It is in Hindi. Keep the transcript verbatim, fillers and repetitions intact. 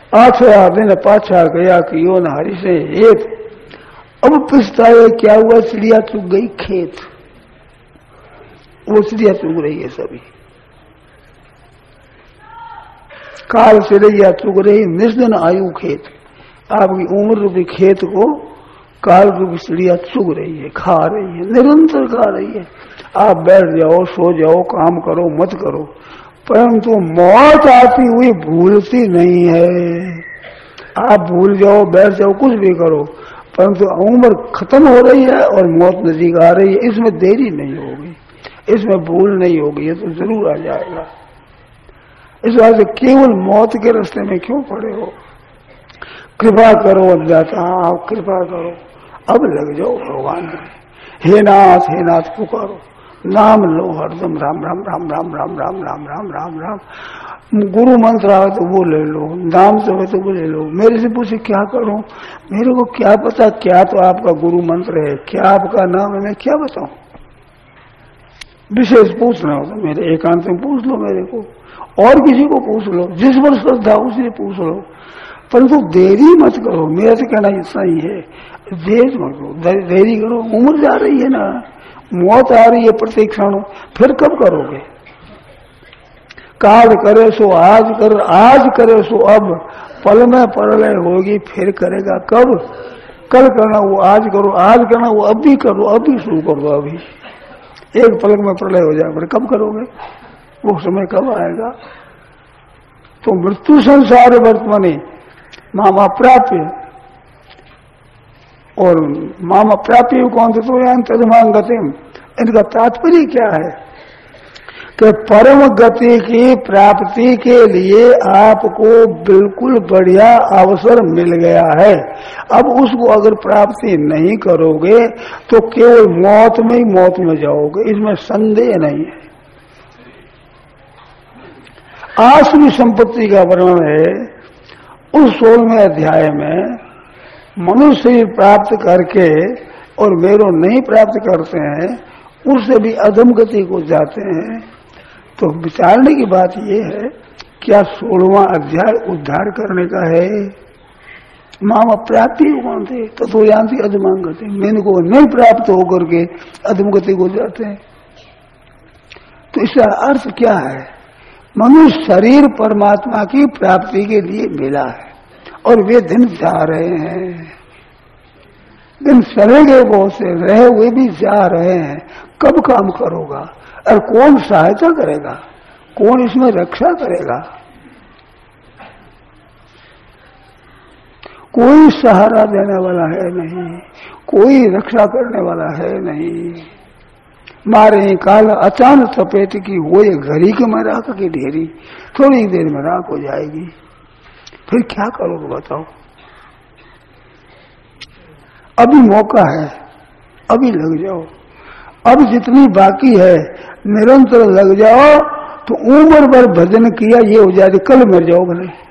आठवा दिन पाछा गया कि यो न हरि से हेत। अब पछताए क्या हुआ, चिड़िया चुग गई खेत। वो चिड़िया चुग रही है सभी, काल चिड़ैया चुग रही, निस्दिन आयु खेत। आपकी उम्र रूपी खेत को काल रूपी चिड़िया चुग रही है, खा रही है, निरंतर खा रही है। आप बैठ जाओ, सो जाओ, काम करो, मत करो, परंतु मौत आती हुई भूलती नहीं है। आप भूल जाओ, बैठ जाओ, कुछ भी करो, परंतु उम्र खत्म हो रही है और मौत नजीक आ रही है। इसमें देरी नहीं होगी, इसमें भूल नहीं होगी, ये तो जरूर आ जाएगा। इस बात से केवल मौत के रास्ते में क्यों पड़े हो? कृपा करो अज्ञाता, आप कृपा करो, अब लग जाओ भगवान में। हे नाथ, हे नाथ पुकारो, नाम लो हरदम, राम राम राम राम राम राम राम राम राम राम। गुरु मंत्र आए तो वो ले लो, नाम से हो तो वो ले लो। मेरे से पूछे क्या करूं, मेरे को क्या पता, क्या तो आपका गुरु मंत्र है, क्या आपका नाम है, मैं क्या बताऊं। विशेष पूछना हो तो मेरे एकांत में पूछ लो, मेरे को और किसी को पूछ लो, जिस पर श्रद्धा उसे पूछ लो, परंतु देरी मत करो। मेरा तो कहना इतना ही है, देर मत करो, देरी करो, उम्र जा रही है ना, मौत आ रही है प्रत्येक क्षण, फिर कब करोगे? काल करे सो आज कर, आज करे सो अब, पल में परलय होगी, फिर करेगा कब? कल करना वो आज करो, आज करना वो अब भी करो, अभी शुरू कर दो। अभी एक पलक में प्रलय हो जाए, पर कब करोगे? वो समय कब आएगा? तो मृत्यु संसार वर्तमानी मामा प्राप्य, और मामा प्राप्य कौन थे? तो यान तजमान गतिम। इनका तात्पर्य क्या है कि परम गति की प्राप्ति के लिए आपको बिल्कुल बढ़िया अवसर मिल गया है। अब उसको अगर प्राप्ति नहीं करोगे तो केवल मौत में ही मौत में जाओगे, इसमें संदेह नहीं है। आसुरी संपत्ति का वर्णन है उस सोलहवें अध्याय में। मनुष्य प्राप्त करके और मेरो नहीं प्राप्त करते हैं, उससे भी अधम गति को जाते हैं। तो विचारने की बात यह है, क्या सोलहवां अध्याय उद्धार करने का है? मामा प्राप्ति कौन थे? तथो यान्ति अधमां गति, मैंने को नहीं प्राप्त होकर के अधम गति को जाते हैं। तो इसका अर्थ क्या है? मनुष्य शरीर परमात्मा की प्राप्ति के लिए मिला है और वे दिन जा रहे हैं, दिन चले गए, बहुत से रहे हुए भी जा रहे हैं। कब काम करोगा? और कौन सहायता करेगा? कौन इसमें रक्षा करेगा? कोई सहारा देने वाला है नहीं, कोई रक्षा करने वाला है नहीं। मारे काल अचानक सपेट की वो ये घड़ी के में राख की ढेरी, थोड़ी देर में राख हो जाएगी, फिर क्या करोगे बताओ? अभी मौका है, अभी लग जाओ। अब जितनी बाकी है निरंतर लग जाओ, तो उम्र भर भजन किया ये हो जाए, कल मर जाओ भले।